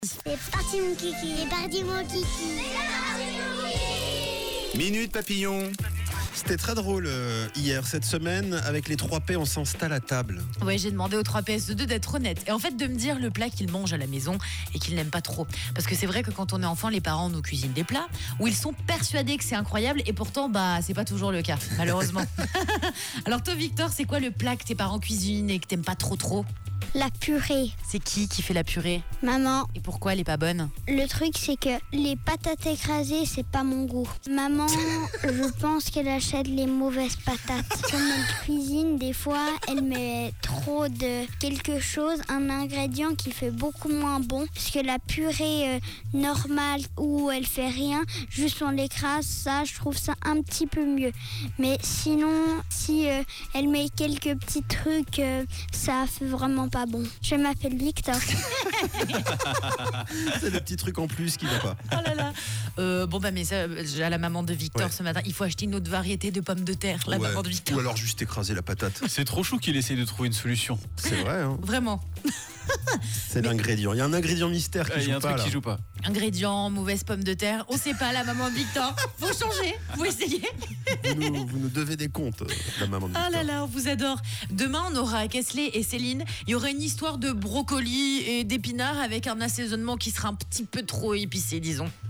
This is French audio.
C'est parti mon kiki, c'est parti mon kiki. Minute Papillon. C'était très drôle hier, cette semaine, avec les 3P, on s'installe à table. Ouais, j'ai demandé aux 3PS2 d'être honnête et en fait de me dire le plat qu'ils mangent à la maison et qu'ils n'aiment pas trop. Parce que c'est vrai que quand on est enfant, les parents nous cuisinent des plats où ils sont persuadés que c'est incroyable et pourtant, c'est pas toujours le cas, malheureusement. Alors toi, Victor, c'est quoi le plat que tes parents cuisinent et que t'aimes pas trop? La purée. C'est qui fait la purée? Maman, Et pourquoi elle est pas bonne? le truc c'est que les patates écrasées c'est pas mon goût. Maman, je pense qu'elle achète les mauvaises patates. Comme elle cuisine, des fois elle met trop de quelque chose, un ingrédient qui fait beaucoup moins bon. Parce que la purée normale où elle fait rien, juste on l'écrase, ça je trouve ça un petit peu mieux. Mais sinon, si elle met quelques petits trucs, ça fait vraiment pas bon. Je m'appelle Victor. C'est le petit truc en plus qui va pas. Oh là là. Mais ça, à la maman de Victor Ouais. ce matin, il faut acheter une autre variété de pommes de terre. La Ouais. maman de Victor. Ou alors juste écraser la patate. C'est trop chou qu'il essaye de trouver une solution. C'est vrai, hein. Vraiment. C'est l'ingrédient. Il y a un ingrédient mystère qui Il y a joue un pas truc là. qui joue pas. Ingrédients, mauvaise pomme de terre. On sait pas, la maman de Victor. Faut changer. Faut essayer. Vous nous devez des comptes, la maman de Ah Victor. là là, on vous adore. Demain, on aura Kesley et Céline. Il y aura une histoire de brocoli et d'épinards avec un assaisonnement qui sera un petit peu trop épicé, disons.